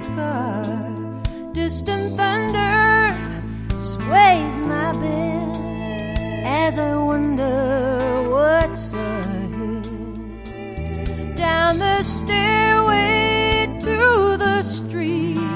sky. Distant thunder sways my bed as I wonder what's ahead. Down the stairway to the street,